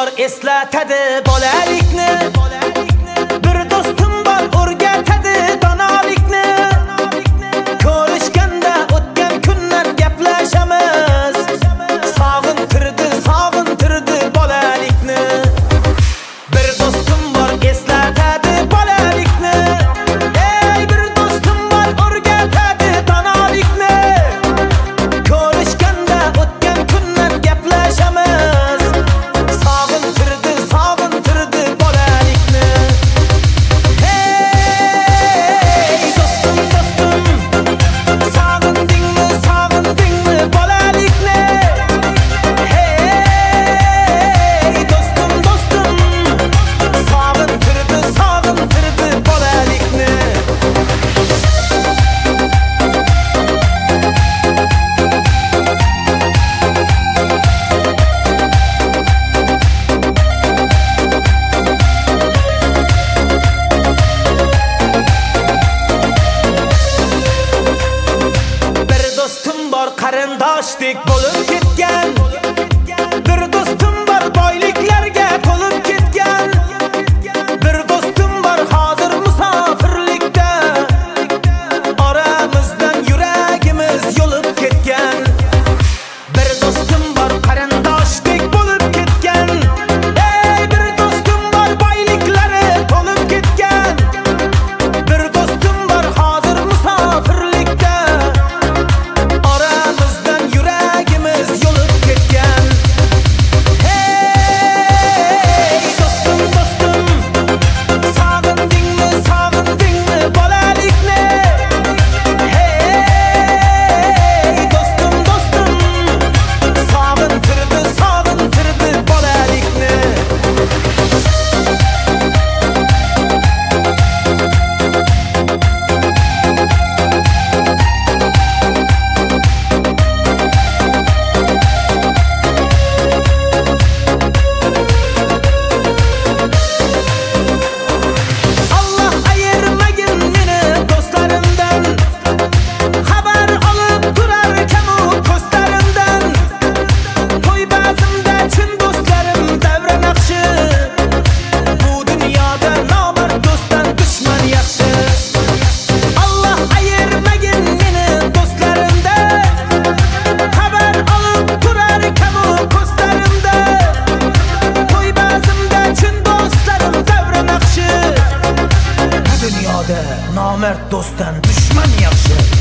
bor eslatadi bolalikni, bir do'stim bor o'rgatadi donolikni. Ko'rishganda o'tgan kunlar gaplashamiz, sog'intirdi bolalikni. Bir do'stim bor eslatadi bolalikni, ey bir do'stim bor o'rgatadi donolikni. Ko'rishganda o'tgan kunlar gaplashamiz, sog'intirdi bolalikni. Hey do'stim, sog'indingmi bolalikni? Hey do'stim, sog'intirdi bolalikni. Bir do'stim bor qarindoshdek bo'lib ketgan, bir do'stim bor boyliklarga to'lib ketgan, bir do'stim bor hozir musofirlikda, oramizdan yuragimiz yo'lib ketgan. Bir do'stim bor qarindoshdek bo'lib ketgan, ey bir do'stim bor boyliklari to'lib ketgan, bir do'stim bor hozir musofirlikda, oramizdan yuragimiz yo'lib ketgan. Hey do'stim, sog'indingmi bolalikni? Hey do'stim, sog'intirdi bolalikni. Allah ayirmagin meni do'stlarimdan, xabar olib turarkan u ko'zlarimdan. To'y bazmda chin do'stlarim davra naqshi, bu dunyoda nomard do'stdan dushman yaxshi. Allah ayirmagin meni do'stlarimdan, xabar olib turarkan u ko'zlarimda. To'y bazmda chin do'stlarim davra naqshi, bu dunyoda nomard do'stdan dushman yaxshi.